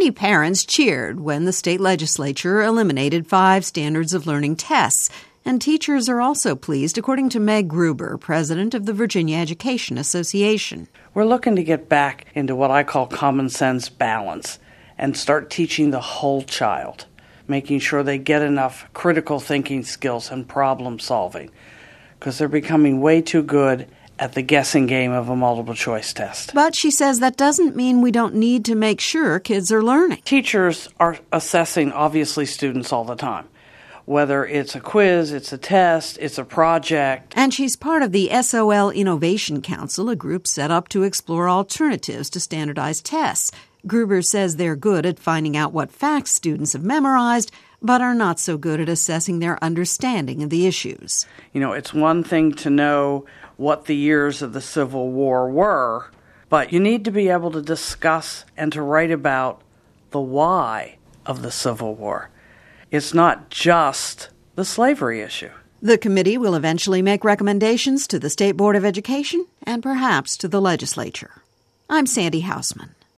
Many parents cheered when the state legislature eliminated 5 standards of learning tests. And teachers are also pleased, according to Meg Gruber, president of the Virginia Education Association. We're looking to get back into what I call common sense balance and start teaching the whole child, making sure they get enough critical thinking skills and problem solving, because they're becoming way too good at the guessing game of a multiple choice test. But she says that doesn't mean we don't need to make sure kids are learning. Teachers are assessing, obviously, students all the time. Whether it's a quiz, it's a test, it's a project. And she's part of the SOL Innovation Council, a group set up to explore alternatives to standardized tests. Gruber says they're good at finding out what facts students have memorized, but are not so good at assessing their understanding of the issues. You know, it's one thing to know what the years of the Civil War were, but you need to be able to discuss and to write about the why of the Civil War. It's not just the slavery issue. The committee will eventually make recommendations to the State Board of Education and perhaps to the legislature. I'm Sandy Hausman.